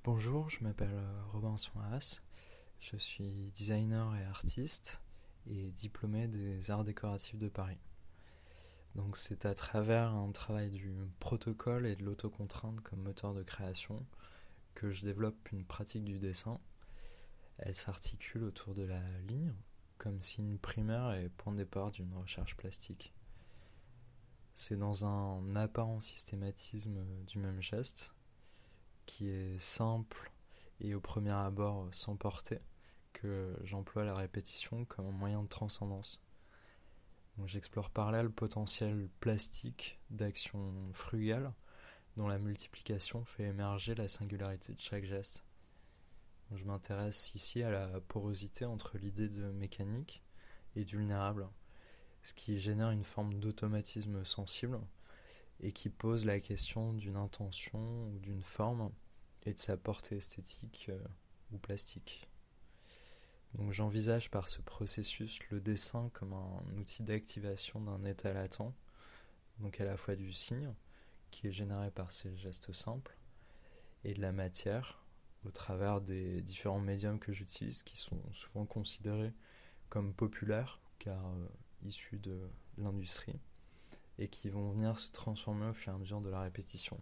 Bonjour, je m'appelle Robinson Haas, je suis designer et artiste et diplômé des Arts décoratifs de Paris. Donc c'est à travers un travail du protocole et de l'autocontrainte comme moteur de création que je développe une pratique du dessin. Elle s'articule autour de la ligne comme signe primaire et point de départ d'une recherche plastique. C'est dans un apparent systématisme du même geste qui est simple et au premier abord sans portée que j'emploie la répétition comme un moyen de transcendance. Donc j'explore par là le potentiel plastique d'action frugale dont la multiplication fait émerger la singularité de chaque geste. Donc je m'intéresse ici à la porosité entre l'idée de mécanique et du vulnérable, ce qui génère une forme d'automatisme sensible et qui pose la question d'une intention ou d'une forme et de sa portée esthétique ou plastique. Donc j'envisage par ce processus le dessin comme un outil d'activation d'un état latent, donc à la fois du signe, qui est généré par ces gestes simples, et de la matière, au travers des différents médiums que j'utilise, qui sont souvent considérés comme populaires, car issus de l'industrie, et qui vont venir se transformer au fur et à mesure de la répétition.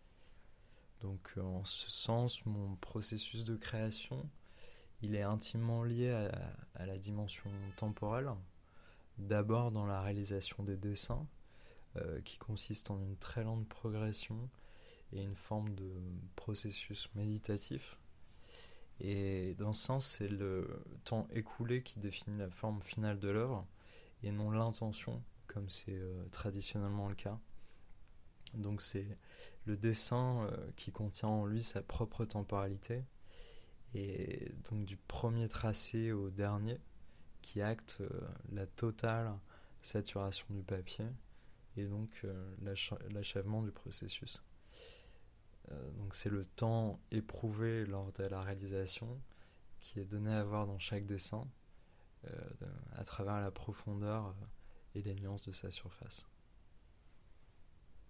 Donc en ce sens, mon processus de création, il est intimement lié à la dimension temporelle, d'abord dans la réalisation des dessins, qui consiste en une très lente progression et une forme de processus méditatif. Et dans ce sens, c'est le temps écoulé qui définit la forme finale de l'œuvre, et non l'intention, comme c'est traditionnellement le cas. Donc c'est le dessin qui contient en lui sa propre temporalité, et donc du premier tracé au dernier, qui acte la totale saturation du papier, et donc l'achèvement du processus. Donc c'est le temps éprouvé lors de la réalisation qui est donné à voir dans chaque dessin, à travers la profondeur et les nuances de sa surface.